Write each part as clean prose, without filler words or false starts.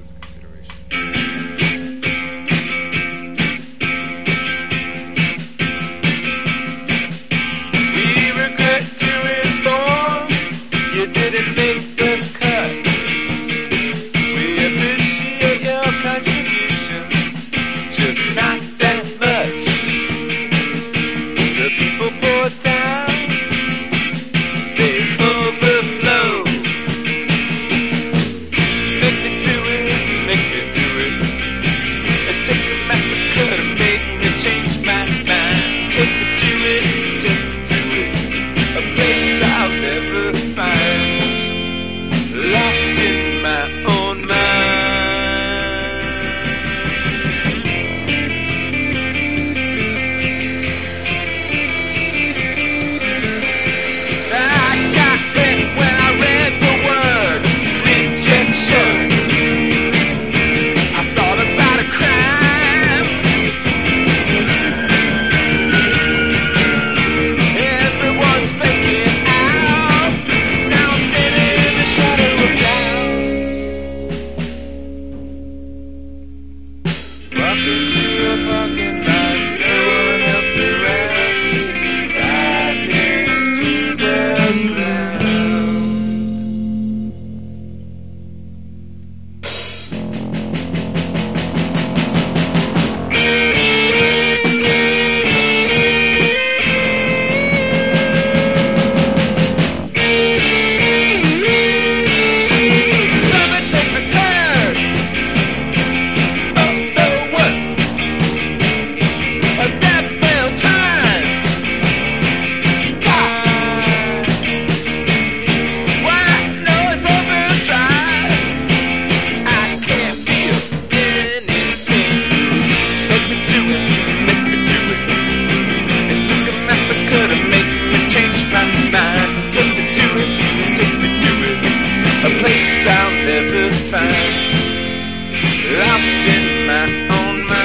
close consideration. We regret to inform you didn't make the cut. We appreciate your contribution, just not that much. The people pour down, they overflow. Make me do it, make me do it. It took a massacre to make me change my mind. Take me to it, take me to it. A place I'll never find. Lost in my own mind. I got hit when I read the word rejection. I thought about a crime. Everyone's faking out. Now I'm standing in the shadow of doubt. Walk into a parking lot, no one else around. Dive into the ground. Something takes a turn for the worse. A death bell chimes. God, white noise overdrives. I can't feel anything. Make me do it, make me do it. It took a massacre to make me change my mind. Take me to it, take me to it. A place I'll never find. Lost in my own mind.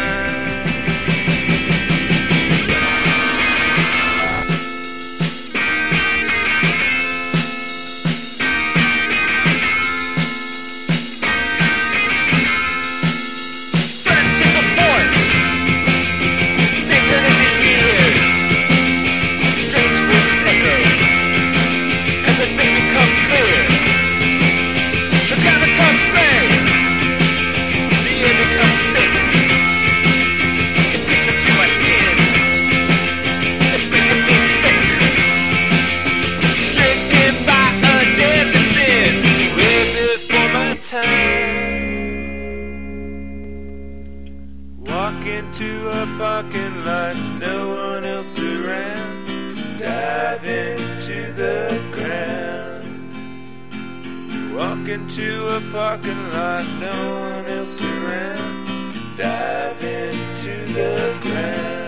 Friends disappoint. They turn into years. Strange voices echo. Everything becomes clear. The sky becomes gray. The air becomes thick. It seeps into my skin. It's making me sick. Stricken by a deadly sin. Way before my time. Walk into a parking lot, no one else around. Dive into the ground. Walk into a parking lot, no one else around. Dive into the ground.